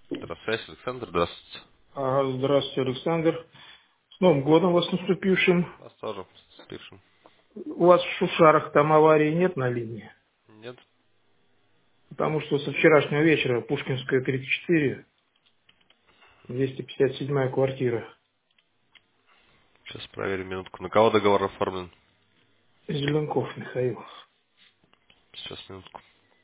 Здравствуйте, Александр. Здравствуйте. Здравствуйте, Александр. С Новым годом вас наступившим. Вас тоже слышим. У вас в Шушарах там аварии нет на линии? Нет? Потому что со вчерашнего вечера Пушкинская 34, 257 квартира. Сейчас проверим минутку. На кого договор оформлен? Зеленков Михаил. Сейчас минутку.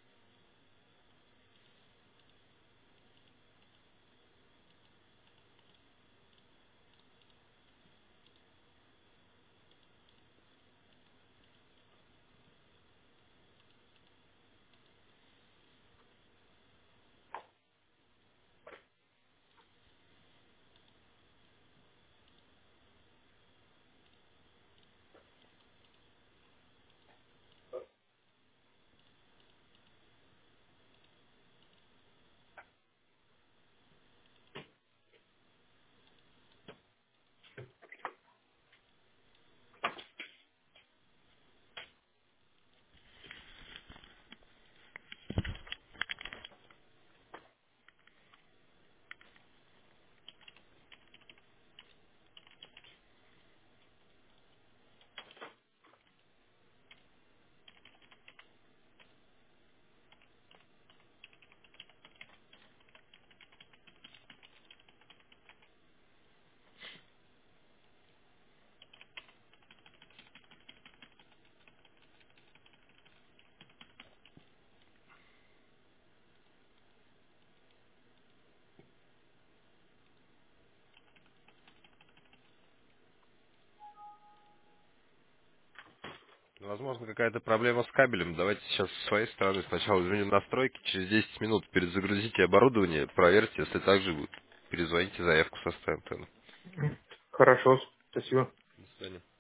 Возможно, какая-то проблема с кабелем. Давайте сейчас с своей стороны сначала изменим настройки. Через 10 минут перезагрузите оборудование, проверьте, если так же будет. Перезвоните, заявку составим тогда. Хорошо, спасибо. До свидания.